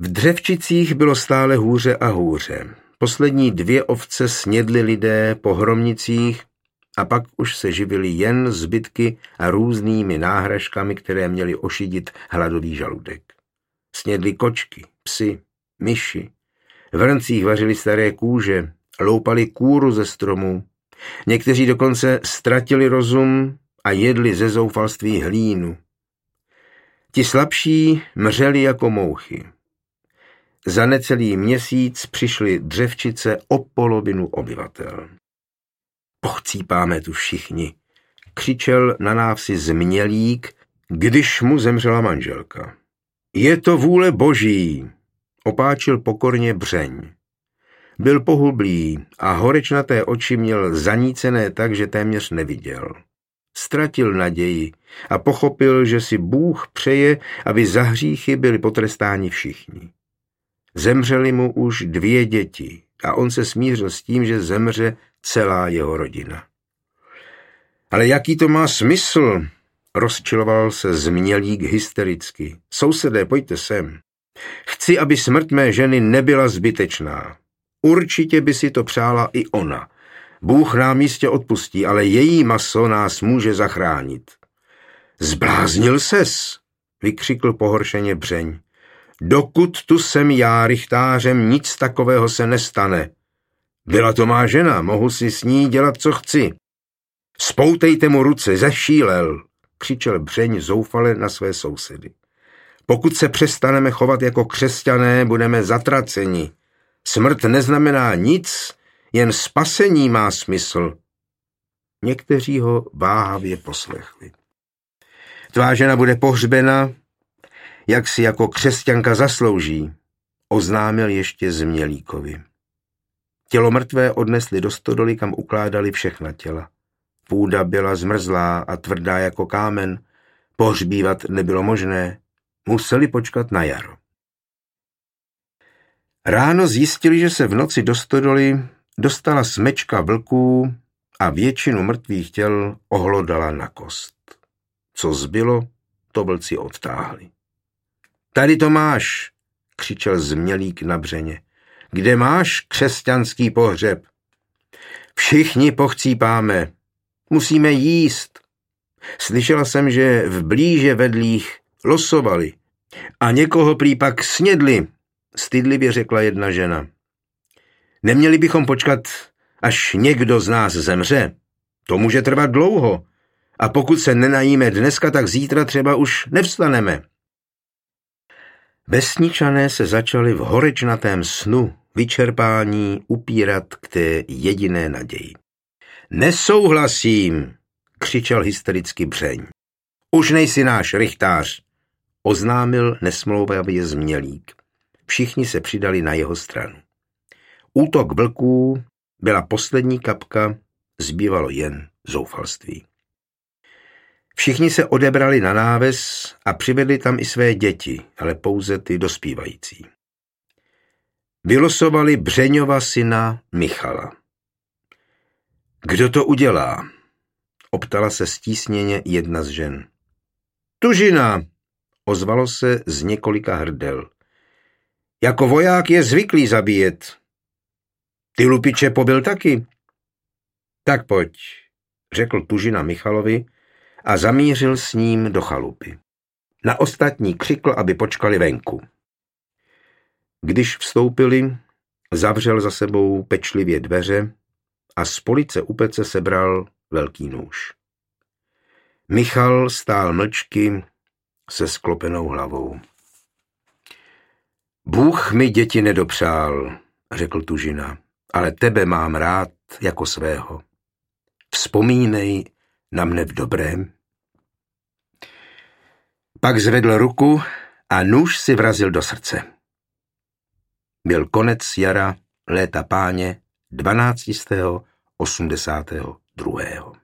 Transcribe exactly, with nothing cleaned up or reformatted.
V Dřevčicích bylo stále hůře a hůře. Poslední dvě ovce snědli lidé po hromnicích a pak už se živili jen zbytky a různými náhražkami, které měly ošidit hladový žaludek. Snědli kočky, psy, myši. V hrncích vařili staré kůže, loupali kůru ze stromů. Někteří dokonce ztratili rozum a jedli ze zoufalství hlínu. Ti slabší mřeli jako mouchy. Za necelý měsíc přišly Dřevčice o polovinu obyvatel. Pochcípáme tu všichni, křičel na návsi Změlík, když mu zemřela manželka. Je to vůle boží, opáčil pokorně Břeň. Byl pohublý a horečnaté oči měl zanícené tak, že téměř neviděl. Ztratil naději a pochopil, že si Bůh přeje, aby za hříchy byli potrestáni všichni. Zemřely mu už dvě děti a on se smířil s tím, že zemře celá jeho rodina. Ale jaký to má smysl? Rozčiloval se Změlík hystericky. Sousedé, pojďte sem. Chci, aby smrt mé ženy nebyla zbytečná. Určitě by si to přála i ona. Bůh nám jistě odpustí, ale její maso nás může zachránit. Zbláznil ses, vykřikl pohoršeně Břeň. Dokud tu jsem já rychtářem, nic takového se nestane. Byla to má žena, mohu si s ní dělat, co chci. Spoutejte mu ruce, zešílel, křičel Břeň zoufale na své sousedy. Pokud se přestaneme chovat jako křesťané, budeme zatraceni. Smrt neznamená nic, jen spasení má smysl. Někteří ho váhavě poslechli. Tvá žena bude pohřbena, jak si jako křesťanka zaslouží, oznámil ještě Změlíkovi. Tělo mrtvé odnesli do stodoly, kam ukládali všechna těla. Půda byla zmrzlá a tvrdá jako kámen, pohřbívat nebylo možné, museli počkat na jaro. Ráno zjistili, že se v noci do stodoly dostala smečka vlků a většinu mrtvých těl ohlodala na kost. Co zbylo, to vlci odtáhli. Tady to máš, křičel Změlík na Břeně. Kde máš křesťanský pohřeb? Všichni pochcípáme. Musíme jíst. Slyšela jsem, že v blíže vedlých losovali a někoho prý pak snědli, stydlivě řekla jedna žena. Neměli bychom počkat, až někdo z nás zemře. To může trvat dlouho. A pokud se nenajíme dneska, tak zítra třeba už nevstaneme. Vesničané se začali v horečnatém snu vyčerpání upírat k té jediné naději. Nesouhlasím, křičel hystericky Břeň. Už nejsi náš rychtář, oznámil nesmlouvavě Změlík. Všichni se přidali na jeho stranu. Útok vlků byla poslední kapka, zbývalo jen zoufalství. Všichni se odebrali na náves a přivedli tam i své děti, ale pouze ty dospívající. Vylosovali Břeňova syna Michala. Kdo to udělá? Optala se stísněně jedna z žen. Tužina, ozvalo se z několika hrdel. Jako voják je zvyklý zabíjet. Ty lupiče pobil taky? Tak pojď, řekl Tužina Michalovi a zamířil s ním do chalupy. Na ostatní křikl, aby počkali venku. Když vstoupili, zavřel za sebou pečlivě dveře a z police u pece sebral velký nůž. Michal stál mlčky se sklopenou hlavou. Bůh mi děti nedopřál, řekl Tužina, ale tebe mám rád jako svého. Vzpomínej na mne v dobrém. Pak zvedl ruku a nůž si vrazil do srdce. Byl konec jara léta páně dvanáctistého osmdesátého druhého